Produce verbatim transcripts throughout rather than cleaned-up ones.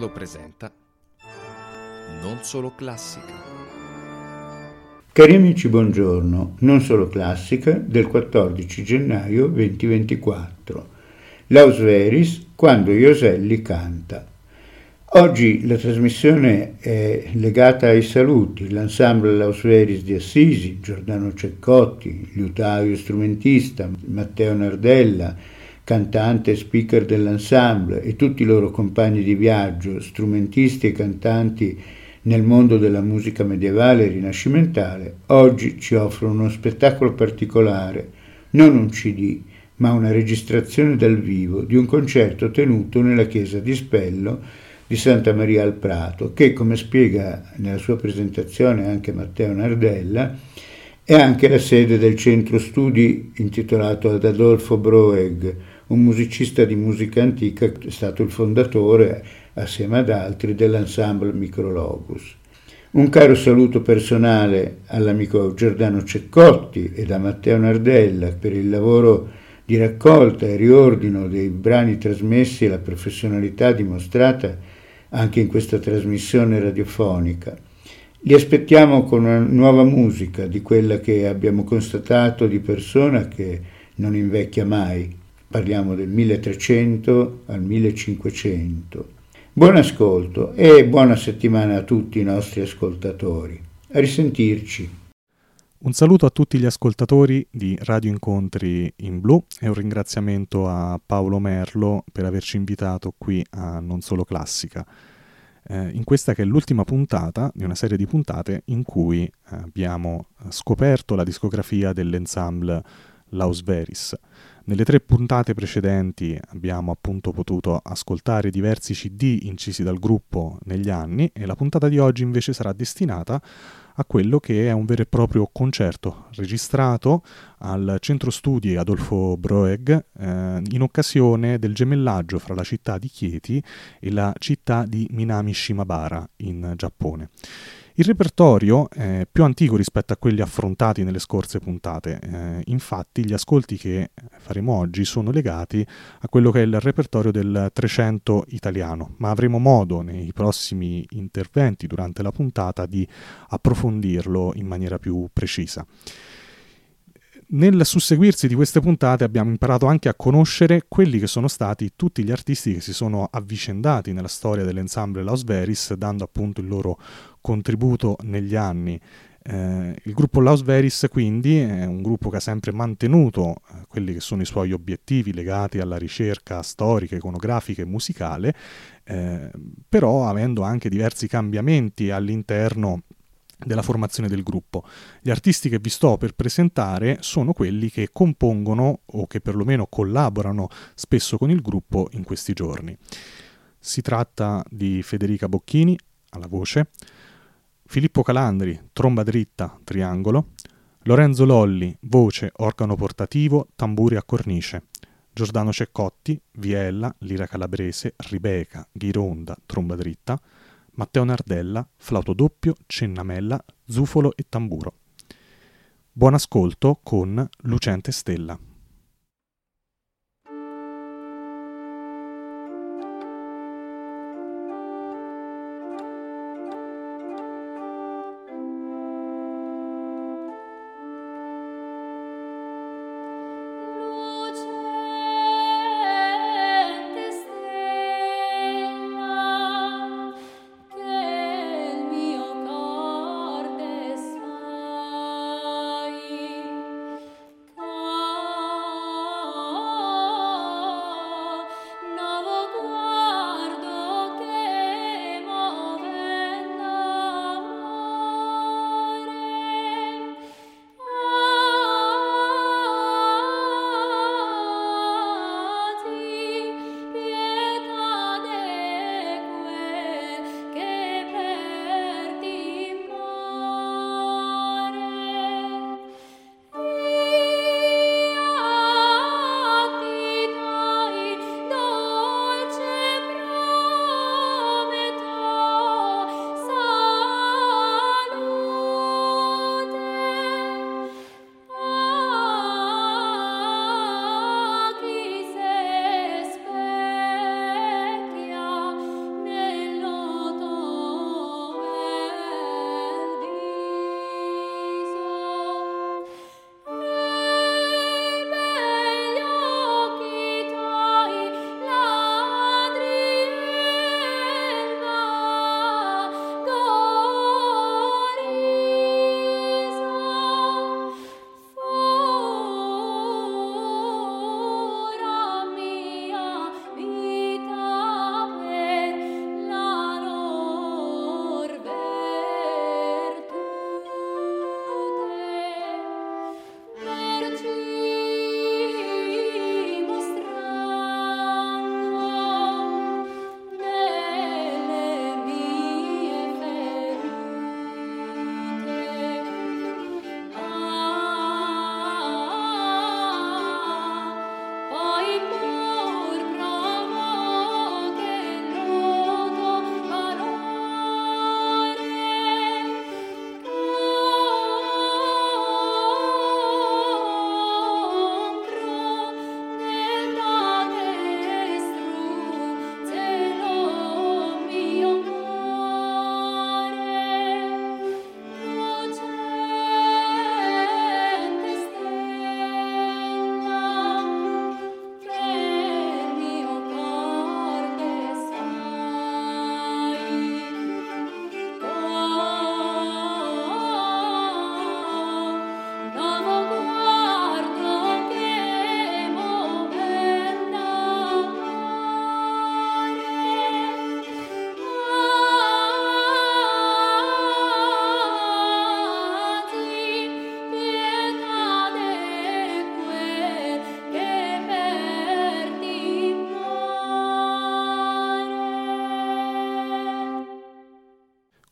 Leonardo presenta Non Solo Classica. Cari amici, buongiorno. Non Solo Classica del quattordici gennaio duemilaventiquattro. Laus Veris, quando Ioselli canta. Oggi la trasmissione è legata ai saluti. L'ensemble Laus Veris di Assisi, Giordano Ceccotti, liutaio e strumentista, Matteo Nardella, cantante e speaker dell'ensemble, e tutti i loro compagni di viaggio, strumentisti e cantanti nel mondo della musica medievale e rinascimentale, oggi ci offrono uno spettacolo particolare, non un C D, ma una registrazione dal vivo di un concerto tenuto nella chiesa di Spello di Santa Maria al Prato, che, come spiega nella sua presentazione anche Matteo Nardella, è anche la sede del centro studi intitolato ad Adolfo Broeg, un musicista di musica antica, è stato il fondatore, assieme ad altri, dell'ensemble Micrologus. Un caro saluto personale all'amico Giordano Ceccotti e da Matteo Nardella per il lavoro di raccolta e riordino dei brani trasmessi e la professionalità dimostrata anche in questa trasmissione radiofonica. Li aspettiamo con una nuova musica, di quella che abbiamo constatato di persona che non invecchia mai. Parliamo del milletrecento al millecinquecento. Buon ascolto e buona settimana a tutti i nostri ascoltatori. A risentirci. Un saluto a tutti gli ascoltatori di Radio Incontri in Blu e un ringraziamento a Paolo Merlo per averci invitato qui a Non Solo Classica. Eh, in questa che è l'ultima puntata di una serie di puntate in cui eh, abbiamo scoperto la discografia dell'ensemble Laus Veris. Nelle tre puntate precedenti abbiamo appunto potuto ascoltare diversi C D incisi dal gruppo negli anni e la puntata di oggi invece sarà destinata a quello che è un vero e proprio concerto registrato al centro studi Adolfo Broeg eh, in occasione del gemellaggio fra la città di Chieti e la città di Minami-Shimabara in Giappone. Il repertorio è più antico rispetto a quelli affrontati nelle scorse puntate, eh, infatti gli ascolti che faremo oggi sono legati a quello che è il repertorio del Trecento italiano, ma avremo modo nei prossimi interventi durante la puntata di approfondirlo in maniera più precisa. Nel susseguirsi di queste puntate abbiamo imparato anche a conoscere quelli che sono stati tutti gli artisti che si sono avvicendati nella storia dell'ensemble Laus Veris, dando appunto il loro contributo negli anni. Eh, il gruppo Laus Veris quindi è un gruppo che ha sempre mantenuto eh, quelli che sono i suoi obiettivi legati alla ricerca storica, iconografica e musicale, eh, però avendo anche diversi cambiamenti all'interno della formazione del gruppo. Gli artisti che vi sto per presentare sono quelli che compongono o che perlomeno collaborano spesso con il gruppo in questi giorni. Si tratta di Federica Bocchini alla voce, Filippo Calandri, tromba dritta, triangolo, Lorenzo Lolli, voce, organo portativo, tamburi a cornice, Giordano Ceccotti, viella, lira calabrese, ribeca, ghironda, tromba dritta, Matteo Nardella, flauto doppio, cennamella, zufolo e tamburo. Buon ascolto con Lucente Stella. Oh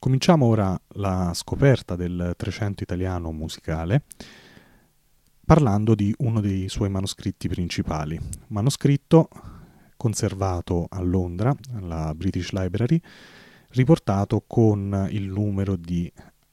Cominciamo ora la scoperta del Trecento italiano musicale parlando di uno dei suoi manoscritti principali, manoscritto conservato a Londra, alla British Library, riportato con il numero di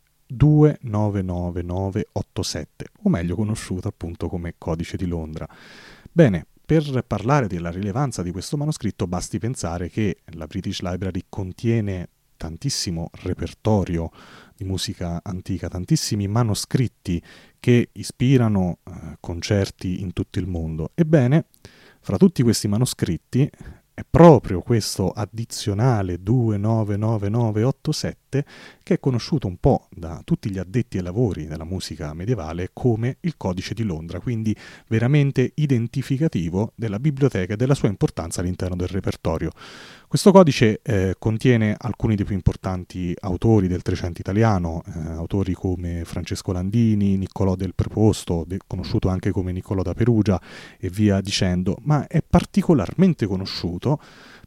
due nove nove nove otto sette, o meglio conosciuto appunto come Codice di Londra. Bene, per parlare della rilevanza di questo manoscritto basti pensare che la British Library contiene tantissimo repertorio di musica antica, tantissimi manoscritti che ispirano eh, concerti in tutto il mondo. Ebbene, fra tutti questi manoscritti è proprio questo addizionale due nove nove nove otto sette che è conosciuto un po' da tutti gli addetti ai lavori della musica medievale come il Codice di Londra, quindi veramente identificativo della biblioteca e della sua importanza all'interno del repertorio. Questo codice eh, contiene alcuni dei più importanti autori del Trecento italiano, eh, autori come Francesco Landini, Niccolò del Preposto, de- conosciuto anche come Niccolò da Perugia e via dicendo, ma è particolarmente conosciuto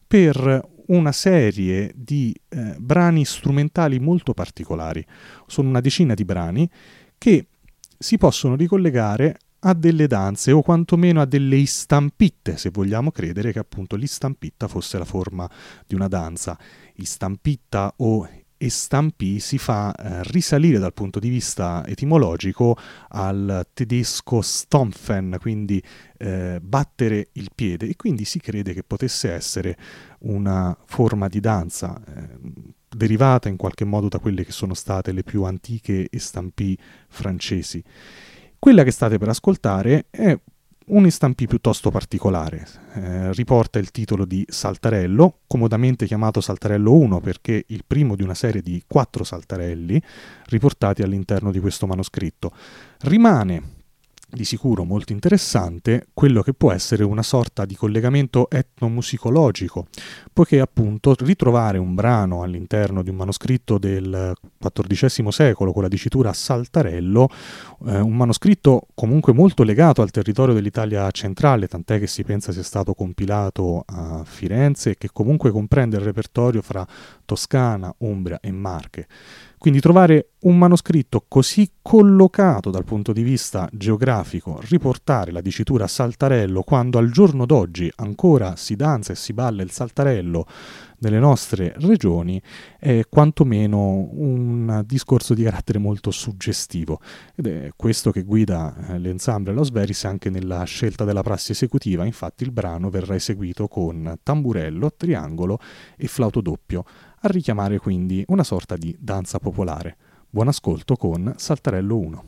per una serie di eh, brani strumentali molto particolari. Sono una decina di brani che si possono ricollegare a delle danze o quantomeno a delle istampitte, se vogliamo credere che appunto l'istamppitta fosse la forma di una danza. Istampitta o estampì si fa eh, risalire dal punto di vista etimologico al tedesco stampfen, quindi eh, battere il piede, e quindi si crede che potesse essere una forma di danza eh, derivata in qualche modo da quelle che sono state le più antiche estampì francesi. Quella che state per ascoltare è un estampì piuttosto particolare, eh, riporta il titolo di Saltarello, comodamente chiamato Saltarello uno perché il primo di una serie di quattro saltarelli riportati all'interno di questo manoscritto. Rimane di sicuro molto interessante quello che può essere una sorta di collegamento etnomusicologico, poiché appunto ritrovare un brano all'interno di un manoscritto del quattordicesimo secolo con la dicitura Saltarello, eh, un manoscritto comunque molto legato al territorio dell'Italia centrale, tant'è che si pensa sia stato compilato a Firenze e che comunque comprende il repertorio fra Toscana, Umbria e Marche. Quindi trovare un manoscritto così collocato dal punto di vista geografico, riportare la dicitura Saltarello quando al giorno d'oggi ancora si danza e si balla il Saltarello nelle nostre regioni, è quantomeno un discorso di carattere molto suggestivo. Ed è questo che guida eh, l'ensemble Los Veris anche nella scelta della prassi esecutiva. Infatti il brano verrà eseguito con tamburello, triangolo e flauto doppio, a richiamare quindi una sorta di danza popolare. Buon ascolto con Saltarello uno.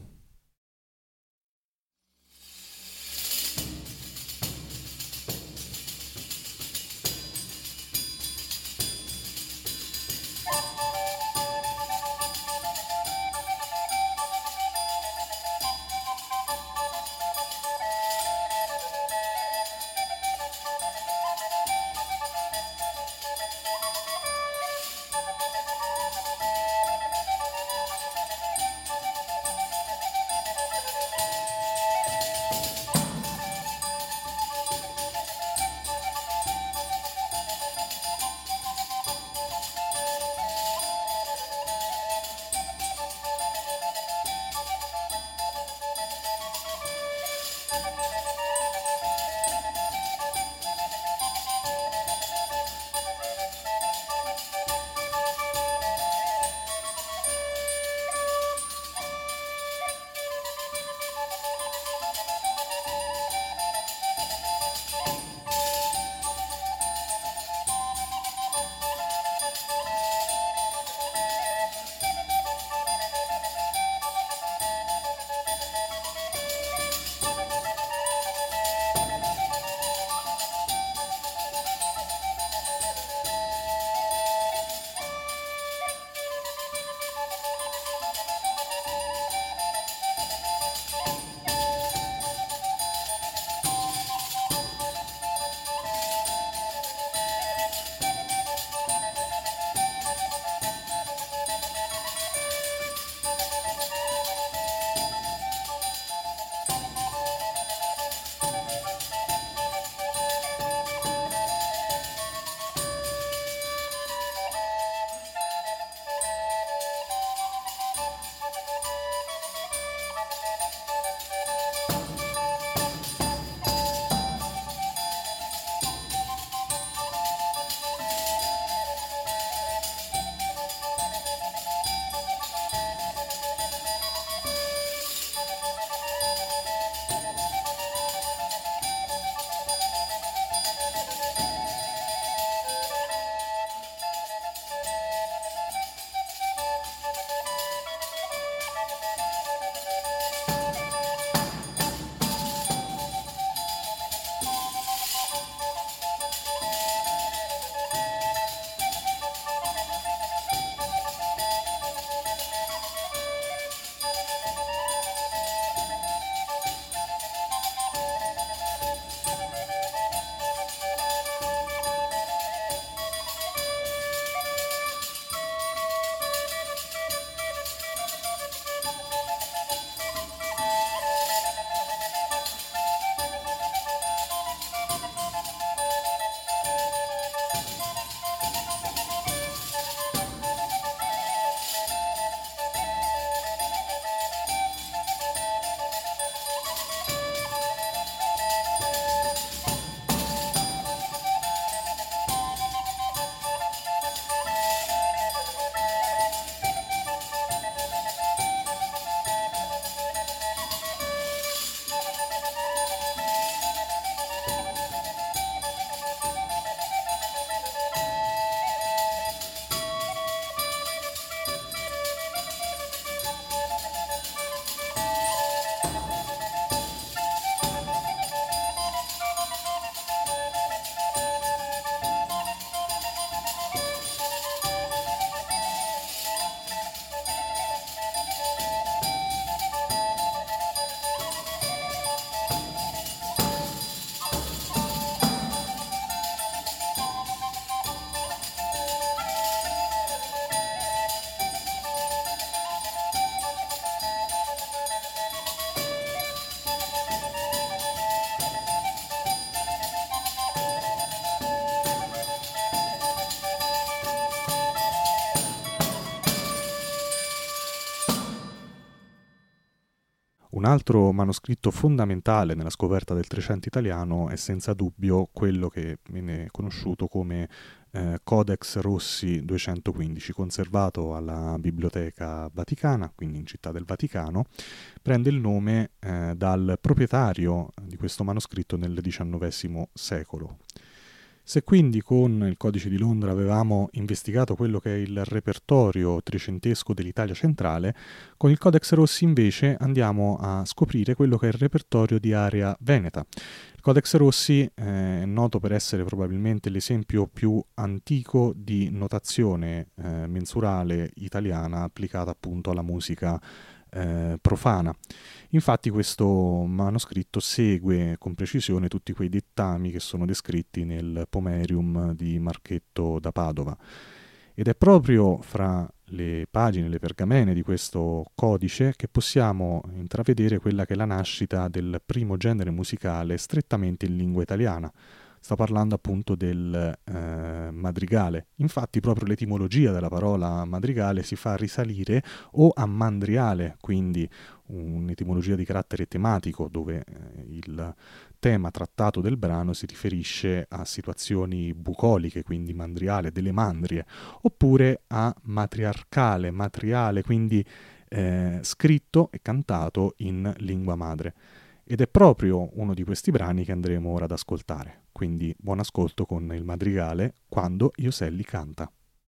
altro manoscritto fondamentale nella scoperta del Trecento italiano è senza dubbio quello che viene conosciuto come eh, Codex Rossi duecentoquindici, conservato alla Biblioteca Vaticana, quindi in Città del Vaticano. Prende il nome eh, dal proprietario di questo manoscritto nel diciannovesimo secolo. Se quindi con il Codice di Londra avevamo investigato quello che è il repertorio trecentesco dell'Italia centrale, con il Codex Rossi invece andiamo a scoprire quello che è il repertorio di area veneta. Il Codex Rossi eh, è noto per essere probabilmente l'esempio più antico di notazione eh, mensurale italiana applicata appunto alla musica Eh, profana. Infatti questo manoscritto segue con precisione tutti quei dettami che sono descritti nel Pomerium di Marchetto da Padova, ed è proprio fra le pagine, le pergamene di questo codice che possiamo intravedere quella che è la nascita del primo genere musicale strettamente in lingua italiana. Sto parlando appunto del eh, madrigale. Infatti proprio l'etimologia della parola madrigale si fa risalire o a mandriale, quindi un'etimologia di carattere tematico, dove eh, il tema trattato del brano si riferisce a situazioni bucoliche, quindi mandriale, delle mandrie, oppure a matriarcale, matriale, quindi eh, scritto e cantato in lingua madre. Ed è proprio uno di questi brani che andremo ora ad ascoltare. Quindi buon ascolto con il madrigale Quando Ioselli canta.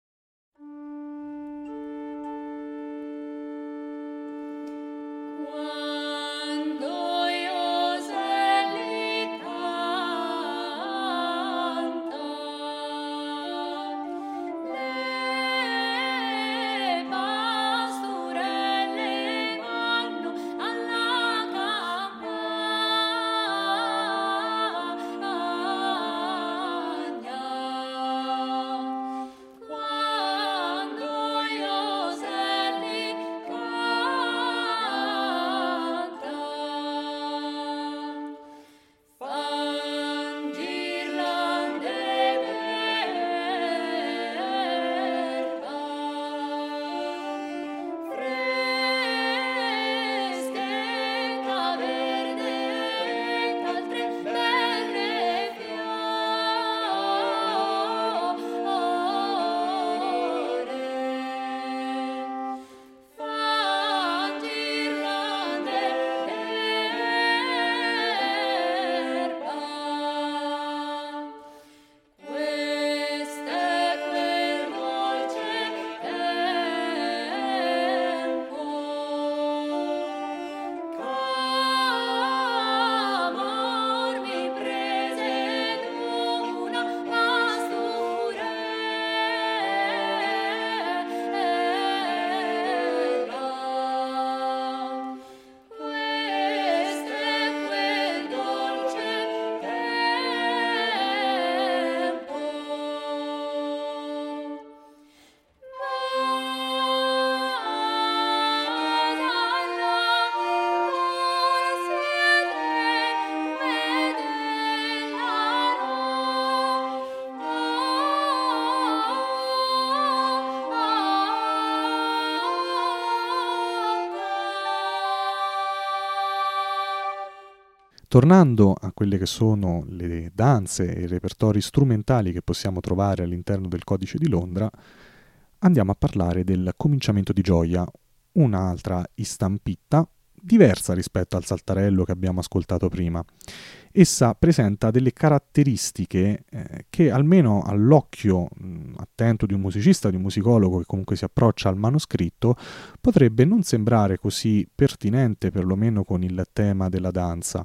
Tornando a quelle che sono le danze e i repertori strumentali che possiamo trovare all'interno del Codice di Londra, andiamo a parlare del cominciamento di gioia, un'altra istampitta diversa rispetto al saltarello che abbiamo ascoltato prima. Essa presenta delle caratteristiche eh, che almeno all'occhio mh, attento di un musicista, di un musicologo che comunque si approccia al manoscritto, potrebbe non sembrare così pertinente perlomeno con il tema della danza.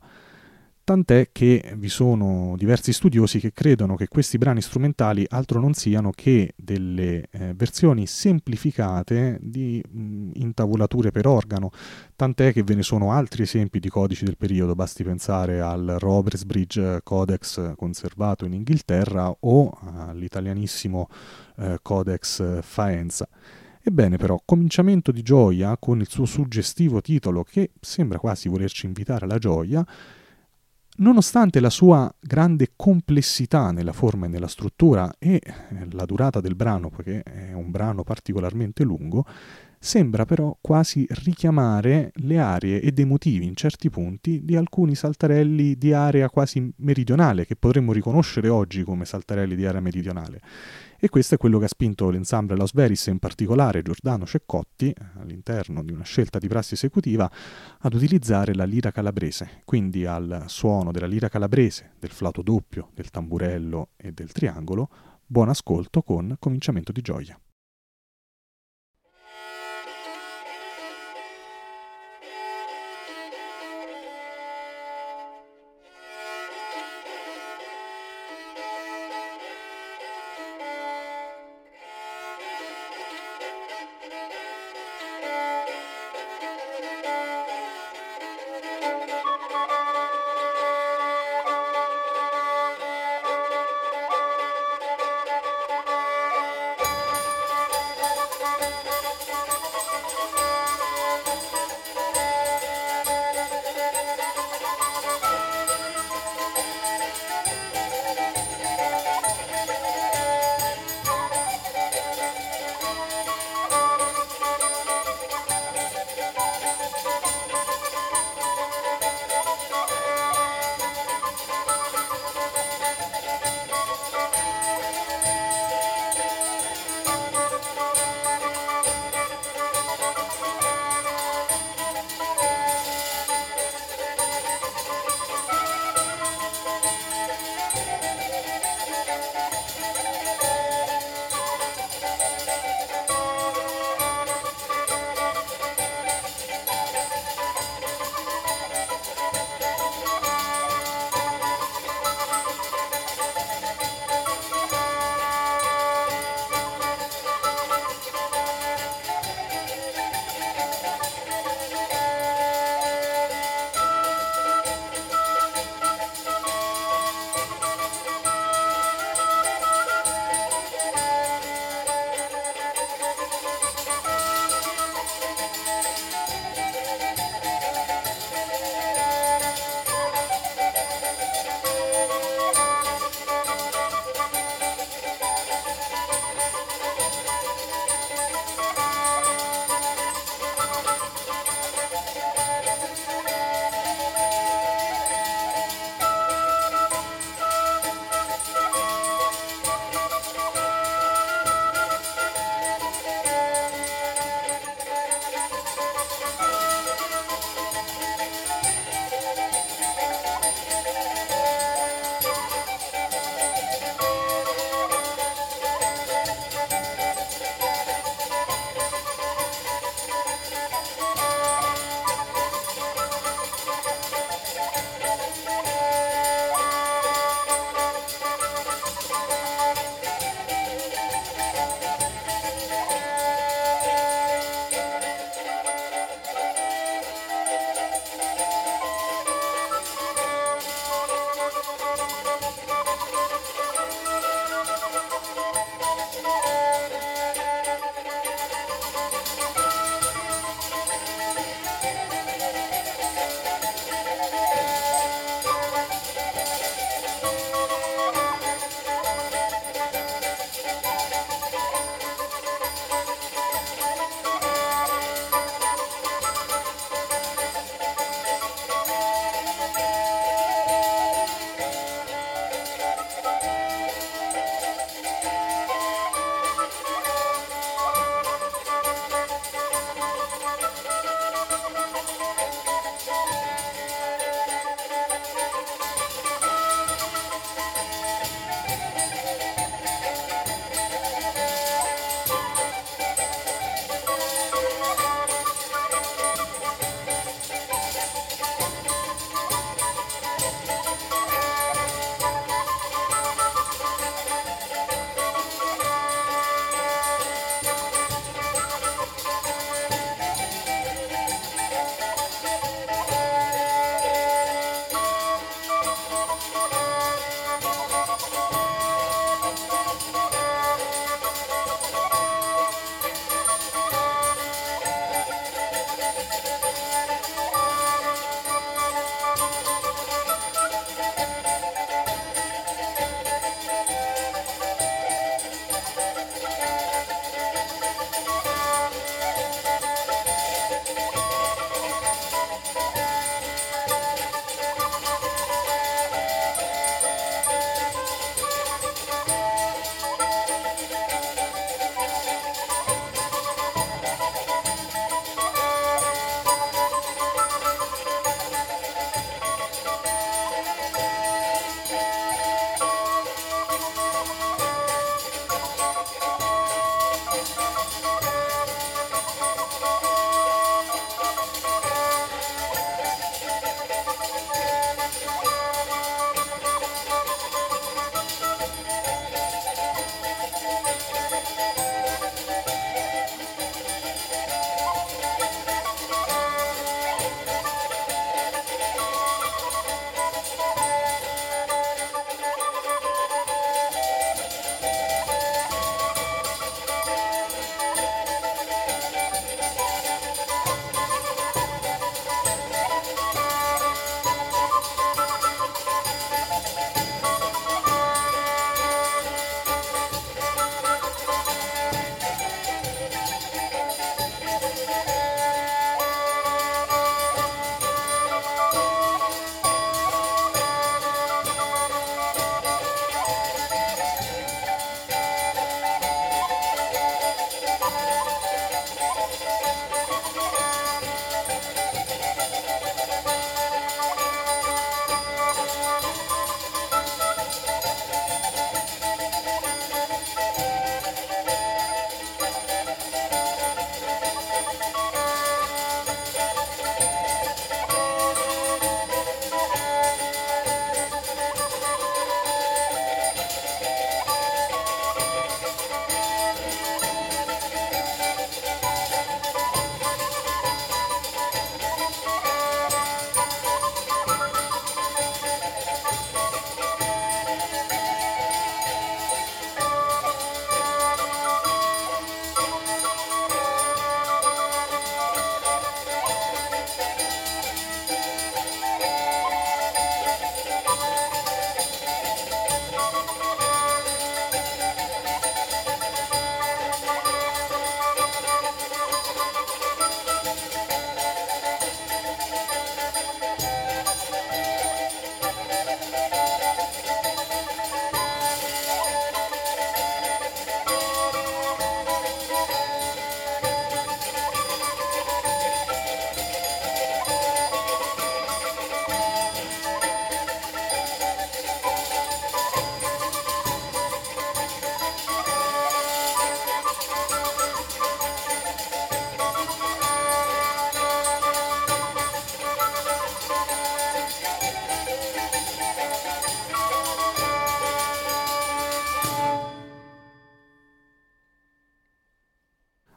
Tant'è che vi sono diversi studiosi che credono che questi brani strumentali altro non siano che delle eh, versioni semplificate di mh, intavolature per organo, tant'è che ve ne sono altri esempi di codici del periodo, basti pensare al Roversbridge Codex conservato in Inghilterra o all'italianissimo eh, Codex Faenza. Ebbene però, Cominciamento di gioia, con il suo suggestivo titolo che sembra quasi volerci invitare alla gioia, nonostante la sua grande complessità nella forma e nella struttura e la durata del brano, perché è un brano particolarmente lungo, sembra però quasi richiamare le aree ed i motivi in certi punti di alcuni saltarelli di area quasi meridionale, che potremmo riconoscere oggi come saltarelli di area meridionale. E questo è quello che ha spinto l'ensemble Laus Veris, in particolare Giordano Ceccotti, all'interno di una scelta di prassi esecutiva, ad utilizzare la lira calabrese, quindi al suono della lira calabrese, del flauto doppio, del tamburello e del triangolo. Buon ascolto con Cominciamento di gioia.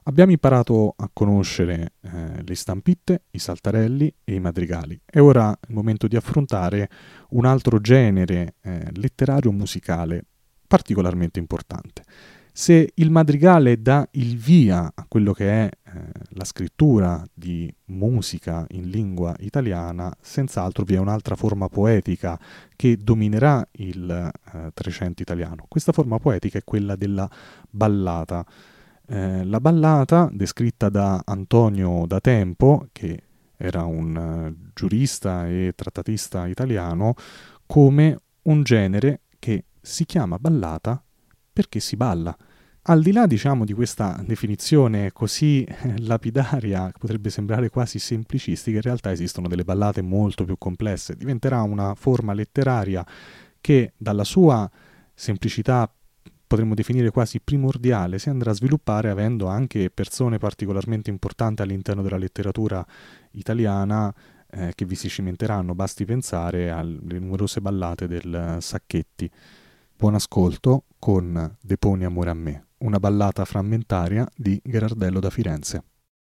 Abbiamo imparato a conoscere eh, le stampitte, i saltarelli e i madrigali. È ora il momento di affrontare un altro genere eh, letterario musicale particolarmente importante. Se il madrigale dà il via a quello che è eh, la scrittura di musica in lingua italiana, senz'altro vi è un'altra forma poetica che dominerà il eh, Trecento italiano. Questa forma poetica è quella della ballata. Eh, la ballata, descritta da Antonio da Tempo, che era un uh, giurista e trattatista italiano, come un genere che si chiama ballata perché si balla. Al di là, diciamo, di questa definizione così eh, lapidaria, che potrebbe sembrare quasi semplicistica, in realtà esistono delle ballate molto più complesse. Diventerà una forma letteraria che dalla sua semplicità potremmo definire quasi primordiale, si andrà a sviluppare avendo anche persone particolarmente importanti all'interno della letteratura italiana eh, che vi si cimenteranno. Basti pensare alle numerose ballate del Sacchetti. Buon ascolto con Deponi amore a me, una ballata frammentaria di Gherardello da Firenze.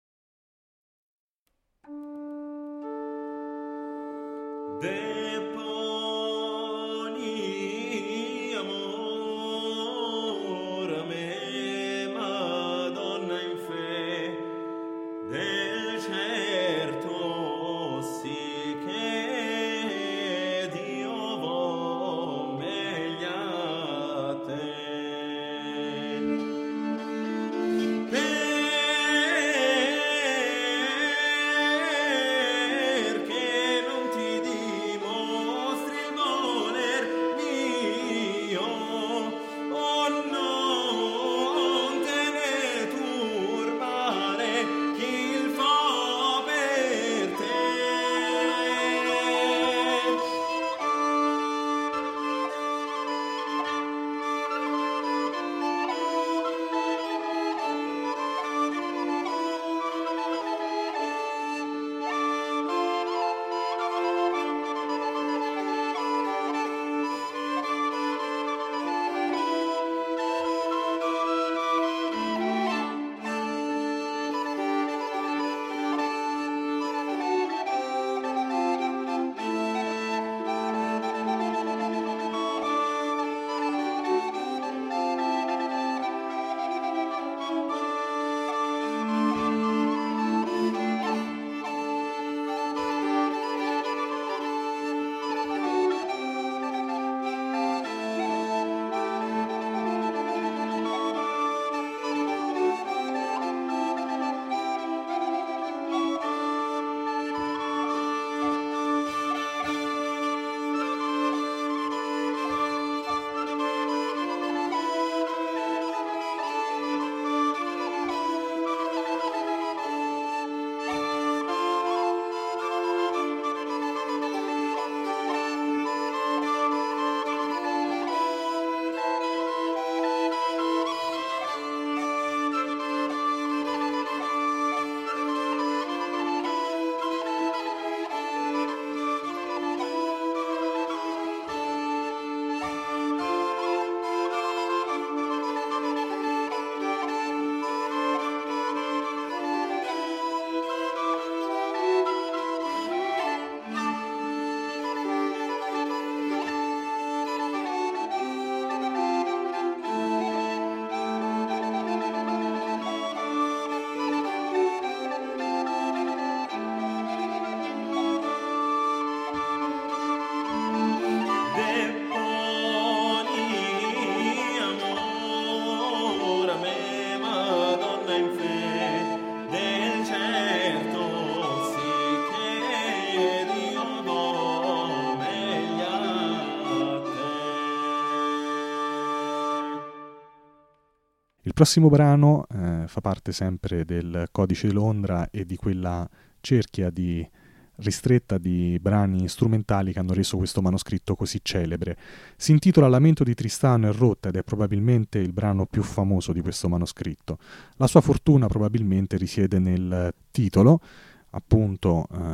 Il prossimo brano eh, fa parte sempre del Codice di Londra e di quella cerchia di ristretta di brani strumentali che hanno reso questo manoscritto così celebre. Si intitola Lamento di Tristano e Rotta ed è probabilmente il brano più famoso di questo manoscritto. La sua fortuna probabilmente risiede nel titolo, appunto eh,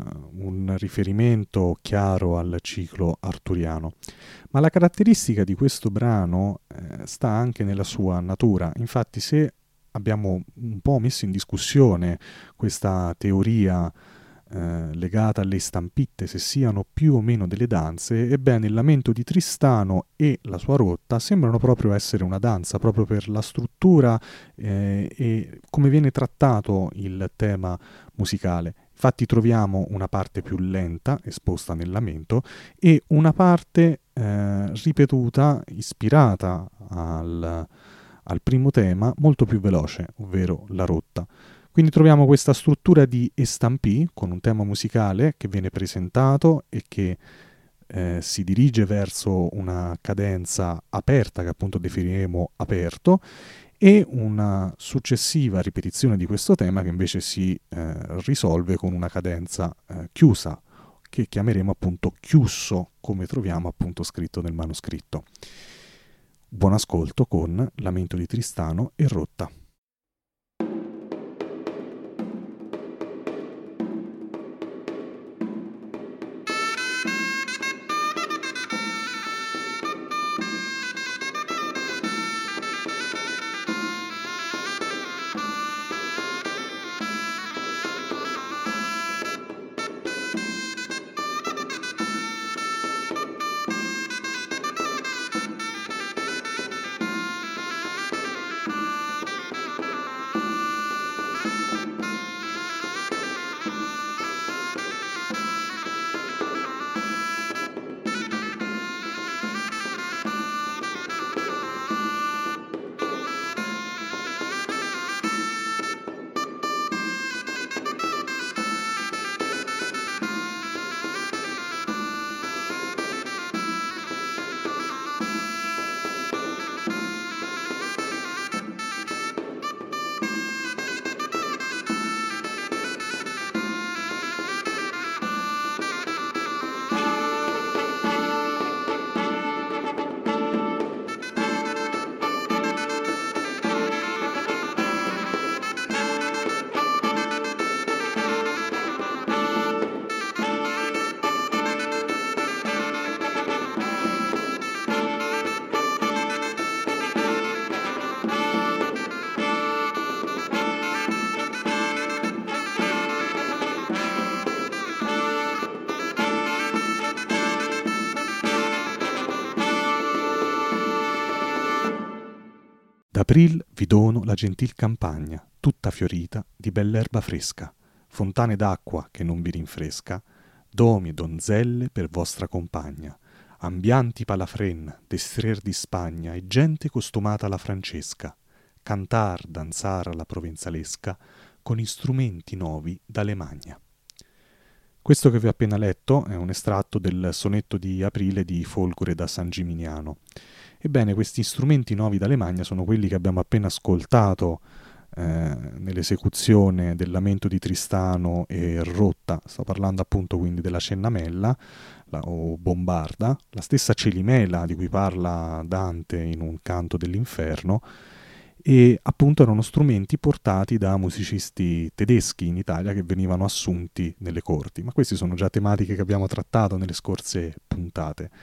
un riferimento chiaro al ciclo arturiano. Ma la caratteristica di questo brano eh, sta anche nella sua natura. Infatti, se abbiamo un po' messo in discussione questa teoria eh, legata alle stampitte, se siano più o meno delle danze. Ebbene, il lamento di Tristano e la sua rotta sembrano proprio essere una danza, proprio per la struttura eh, e come viene trattato il tema musicale. Infatti troviamo una parte più lenta, esposta nel lamento, e una parte eh, ripetuta, ispirata al, al primo tema, molto più veloce, ovvero la rotta. Quindi troviamo questa struttura di estampì, con un tema musicale che viene presentato e che eh, si dirige verso una cadenza aperta, che appunto definiremo aperto, e una successiva ripetizione di questo tema che invece si eh, risolve con una cadenza eh, chiusa, che chiameremo appunto chiusso, come troviamo appunto scritto nel manoscritto. Buon ascolto con Lamento di Tristano e Rotta. D'April vi dono la gentil campagna, tutta fiorita di bell'erba fresca, fontane d'acqua che non vi rinfresca, domi e donzelle per vostra compagna, ambianti palafren, destrer di Spagna e gente costumata alla francesca, cantar, danzar alla provenzalesca, con strumenti novi d'Alemagna. Questo che vi ho appena letto è un estratto del sonetto di Aprile di Folgore da San Gimignano. Ebbene, questi strumenti nuovi d'Alemagna sono quelli che abbiamo appena ascoltato eh, nell'esecuzione del Lamento di Tristano e Rotta. Sto parlando appunto quindi della cennamella la, o bombarda, la stessa celimela di cui parla Dante in un canto dell'inferno, e appunto erano strumenti portati da musicisti tedeschi in Italia che venivano assunti nelle corti. Ma queste sono già tematiche che abbiamo trattato nelle scorse puntate.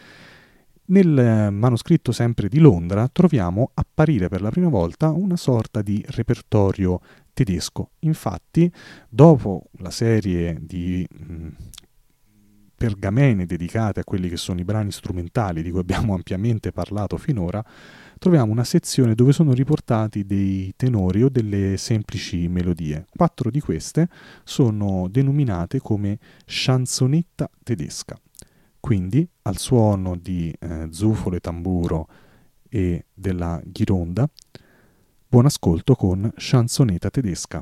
Nel manoscritto sempre di Londra troviamo apparire per la prima volta una sorta di repertorio tedesco. Infatti, dopo la serie di mh, pergamene dedicate a quelli che sono i brani strumentali di cui abbiamo ampiamente parlato finora, troviamo una sezione dove sono riportati dei tenori o delle semplici melodie. Quattro di queste sono denominate come chansonetta tedesca. Quindi, al suono di eh, zufolo e tamburo e della ghironda, buon ascolto con Chansonetta tedesca.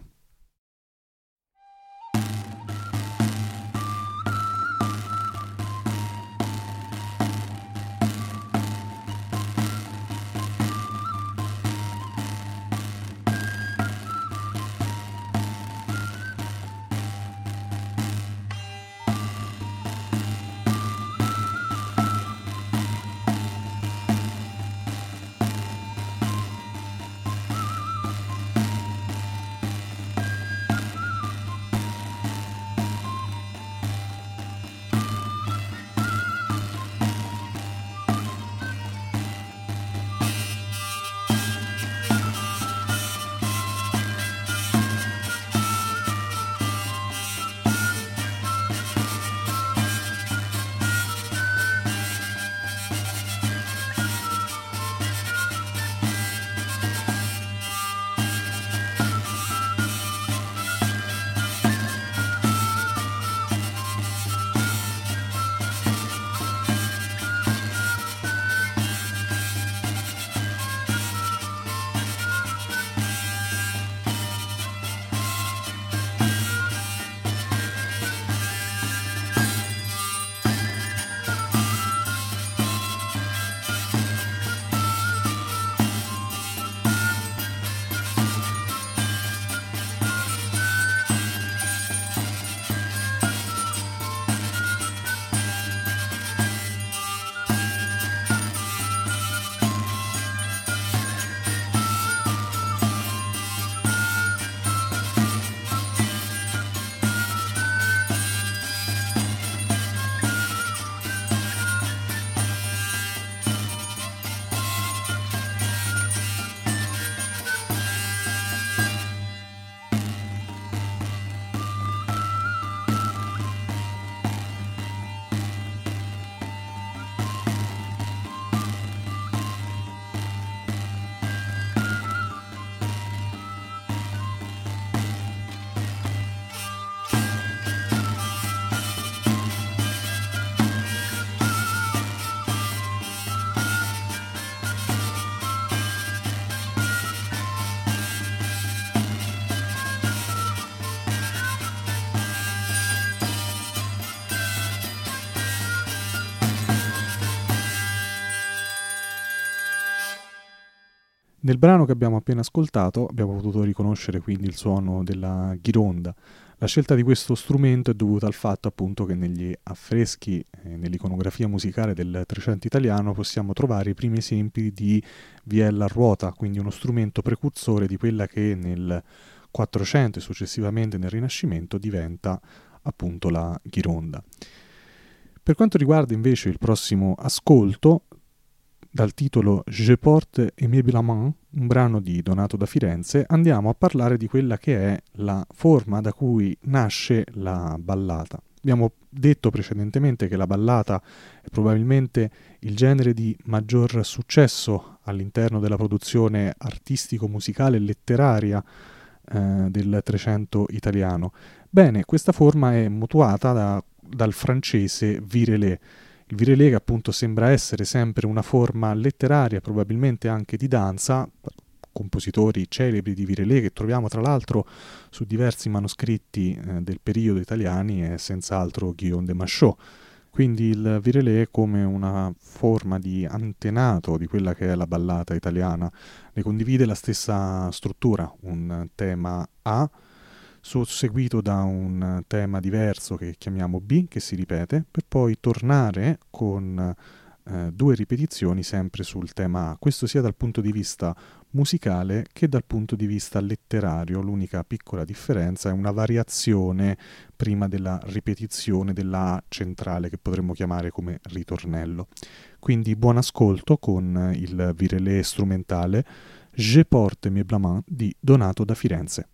Nel brano che abbiamo appena ascoltato abbiamo potuto riconoscere quindi il suono della ghironda. La scelta di questo strumento è dovuta al fatto appunto che negli affreschi e nell'iconografia musicale del Trecento italiano possiamo trovare i primi esempi di viella a ruota, quindi uno strumento precursore di quella che nel Quattrocento e successivamente nel Rinascimento diventa appunto la ghironda. Per quanto riguarda invece il prossimo ascolto, dal titolo Je porte aimablement, un brano di Donato da Firenze, andiamo a parlare di quella che è la forma da cui nasce la ballata. Abbiamo detto precedentemente che la ballata è probabilmente il genere di maggior successo all'interno della produzione artistico-musicale e letteraria eh, del Trecento italiano. Bene, questa forma è mutuata da, dal francese virelai. Il virelai, che appunto sembra essere sempre una forma letteraria, probabilmente anche di danza, compositori celebri di virelai che troviamo tra l'altro su diversi manoscritti eh, del periodo italiani, è senz'altro Guillaume de Machaut. Quindi il virelai è come una forma di antenato di quella che è la ballata italiana, ne condivide la stessa struttura, un tema A, seguito da un tema diverso che chiamiamo B, che si ripete, per poi tornare con eh, due ripetizioni sempre sul tema A. Questo sia dal punto di vista musicale che dal punto di vista letterario. L'unica piccola differenza è una variazione prima della ripetizione della A centrale, che potremmo chiamare come ritornello. Quindi buon ascolto con il virelai strumentale Je porte aimablement di Donato da Firenze.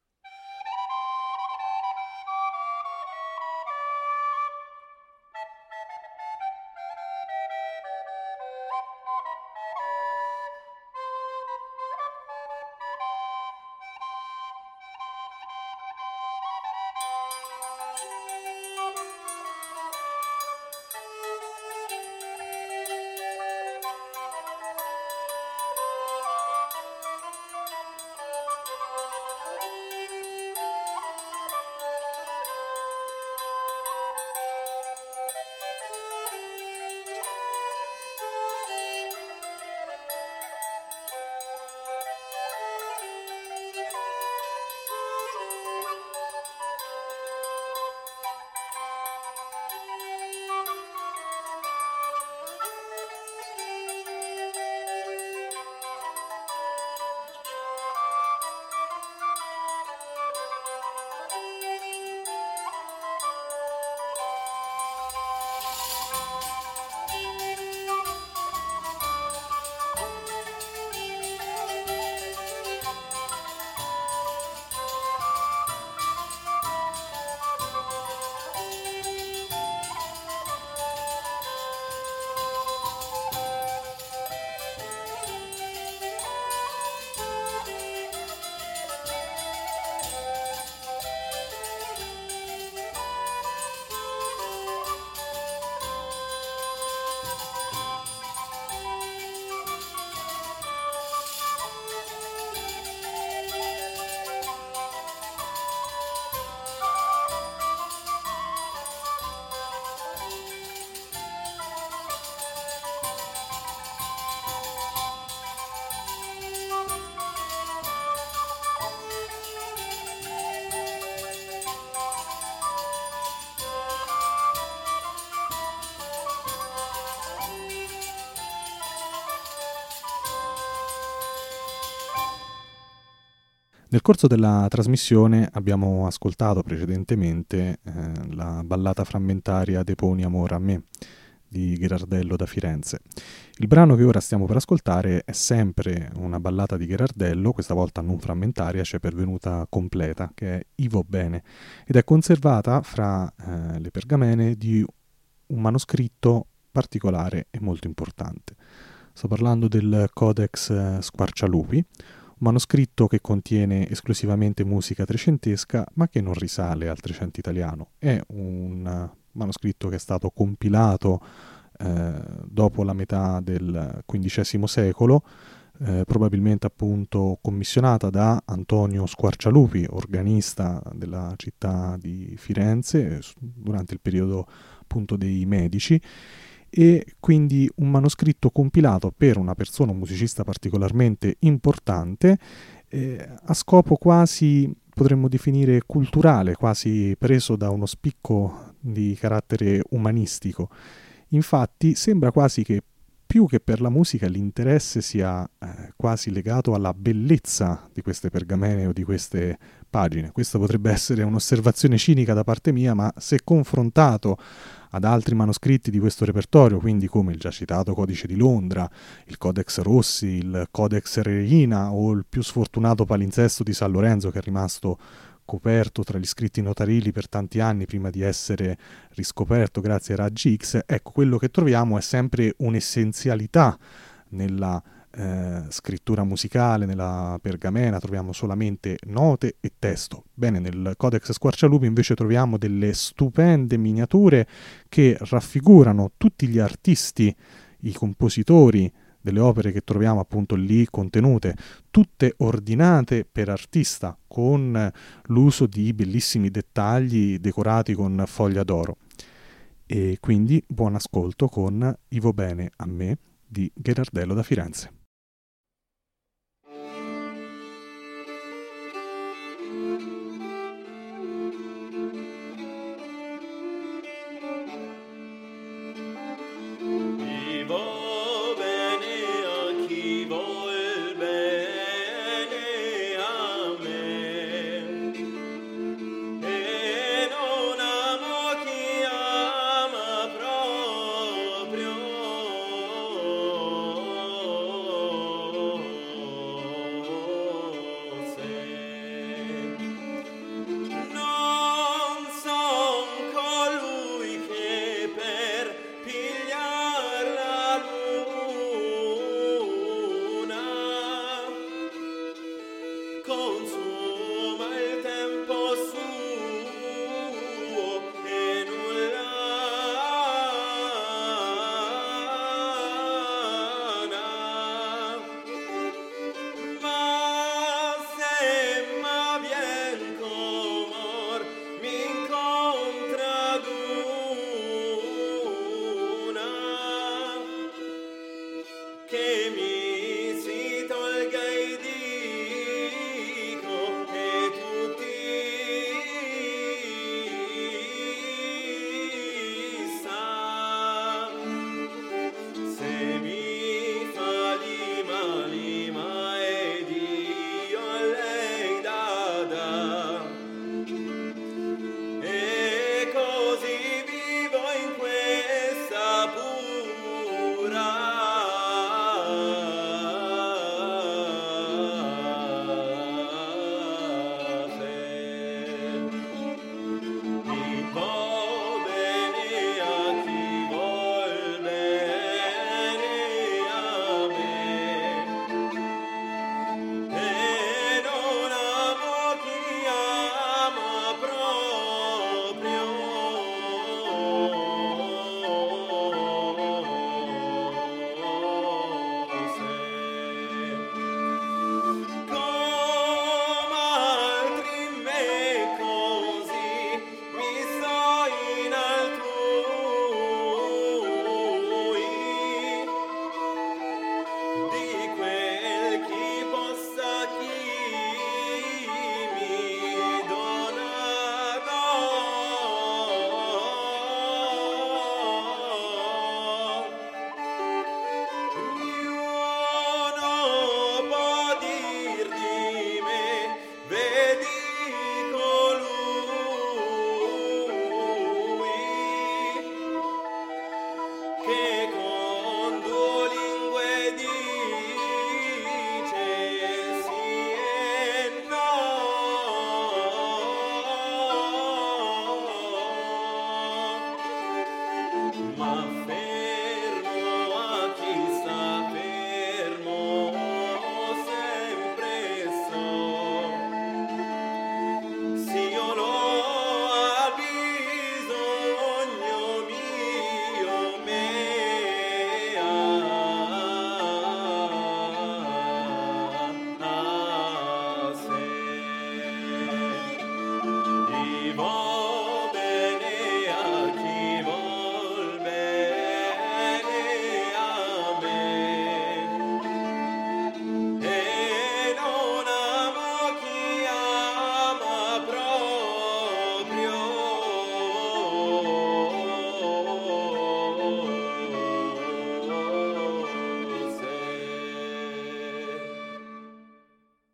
Nel corso della trasmissione abbiamo ascoltato precedentemente eh, la ballata frammentaria Deponi amor a me di Gherardello da Firenze. Il brano che ora stiamo per ascoltare è sempre una ballata di Gherardello, questa volta non frammentaria, ci è pervenuta completa, che è Ivo Bene, ed è conservata fra eh, le pergamene di un manoscritto particolare e molto importante. Sto parlando del Codex Squarcialupi, un manoscritto che contiene esclusivamente musica trecentesca, ma che non risale al Trecento italiano. È un manoscritto che è stato compilato eh, dopo la metà del quindicesimo secolo, eh, probabilmente appunto commissionata da Antonio Squarcialupi, organista della città di Firenze durante il periodo appunto dei Medici, e quindi un manoscritto compilato per una persona, un musicista particolarmente importante, eh, a scopo quasi, potremmo definire, culturale, quasi preso da uno spicco di carattere umanistico. Infatti sembra quasi che più che per la musica l'interesse sia eh, quasi legato alla bellezza di queste pergamene o di queste pagine. Questa potrebbe essere un'osservazione cinica da parte mia, ma se confrontato ad altri manoscritti di questo repertorio, quindi come il già citato Codice di Londra, il Codex Rossi, il Codex Reina o il più sfortunato palinsesto di San Lorenzo, che è rimasto coperto tra gli scritti notarili per tanti anni prima di essere riscoperto grazie ai raggi X, ecco, quello che troviamo è sempre un'essenzialità nella eh, scrittura musicale, nella pergamena, troviamo solamente note e testo. Bene, nel Codex Squarcialupi invece troviamo delle stupende miniature che raffigurano tutti gli artisti, i compositori delle opere che troviamo appunto lì contenute, tutte ordinate per artista, con l'uso di bellissimi dettagli decorati con foglia d'oro. E quindi buon ascolto con Ivo bene a me di Gherardello da Firenze.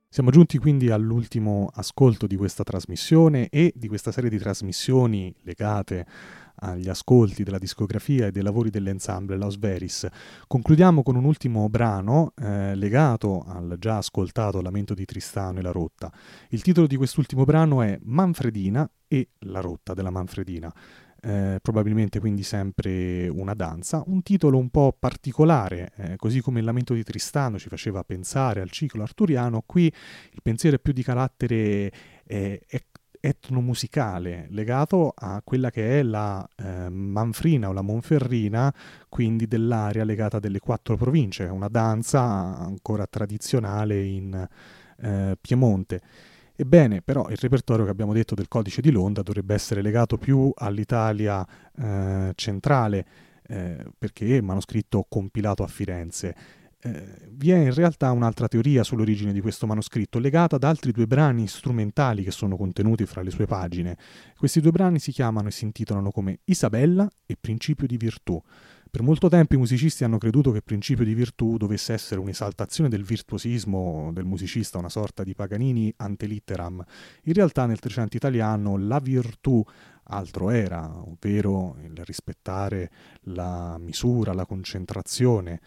Siamo giunti quindi all'ultimo ascolto di questa trasmissione e di questa serie di trasmissioni legate agli ascolti della discografia e dei lavori dell'ensemble Laus Veris. Concludiamo con un ultimo brano eh, legato al già ascoltato Lamento di Tristano e la Rotta. Il titolo di quest'ultimo brano è Manfredina e la Rotta della Manfredina. Eh, probabilmente quindi sempre una danza, un titolo un po' particolare, eh, così come il Lamento di Tristano ci faceva pensare al ciclo arturiano, qui il pensiero è più di carattere eh, etnomusicale, legato a quella che è la eh, Manfrina o la Monferrina, quindi dell'area legata delle quattro province, una danza ancora tradizionale in eh, Piemonte. Ebbene, però il repertorio che abbiamo detto del Codice di Londra dovrebbe essere legato più all'Italia eh, centrale, eh, perché è un manoscritto compilato a Firenze. Eh, vi è in realtà un'altra teoria sull'origine di questo manoscritto, legata ad altri due brani strumentali che sono contenuti fra le sue pagine. Questi due brani si chiamano e si intitolano come Isabella e Principio di Virtù. Per molto tempo i musicisti hanno creduto che Principio di Virtù dovesse essere un'esaltazione del virtuosismo del musicista, una sorta di Paganini ante litteram. In realtà nel Trecento italiano la virtù altro era, ovvero il rispettare la misura, la concentrazione.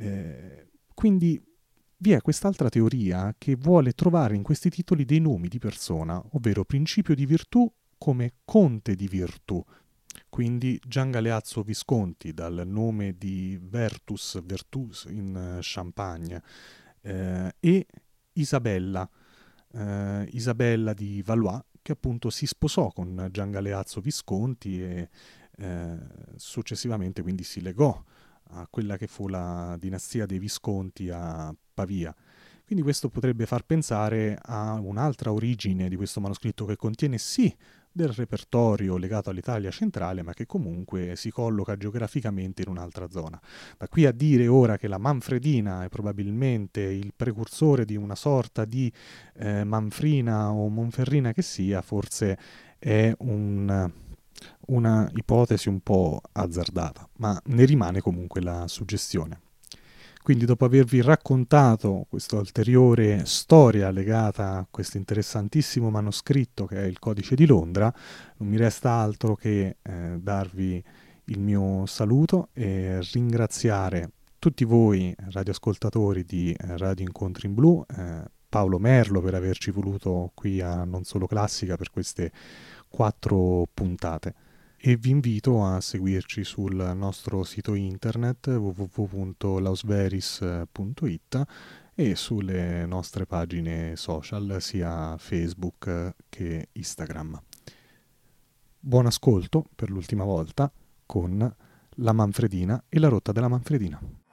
Eh, quindi vi è quest'altra teoria che vuole trovare in questi titoli dei nomi di persona, ovvero Principio di Virtù come Conte di Virtù. Quindi Gian Galeazzo Visconti, dal nome di Vertus, Vertus in Champagne, eh, e Isabella, eh, Isabella di Valois, che appunto si sposò con Gian Galeazzo Visconti e eh, successivamente quindi si legò a quella che fu la dinastia dei Visconti a Pavia. Quindi questo potrebbe far pensare a un'altra origine di questo manoscritto che contiene sì del repertorio legato all'Italia centrale, ma che comunque si colloca geograficamente in un'altra zona. Da qui a dire ora che la Manfredina è probabilmente il precursore di una sorta di eh, Manfrina o Monferrina che sia, forse è un, una ipotesi un po' azzardata, ma ne rimane comunque la suggestione. Quindi dopo avervi raccontato questa ulteriore storia legata a questo interessantissimo manoscritto che è il Codice di Londra, non mi resta altro che eh, darvi il mio saluto e ringraziare tutti voi radioascoltatori di Radio Incontri in Blu, eh, Paolo Merlo per averci voluto qui a Non Solo Classica per queste quattro puntate. E vi invito a seguirci sul nostro sito internet w w w punto lausveris punto it e sulle nostre pagine social sia Facebook che Instagram. Buon ascolto per l'ultima volta con La Manfredina e la Rotta della Manfredina.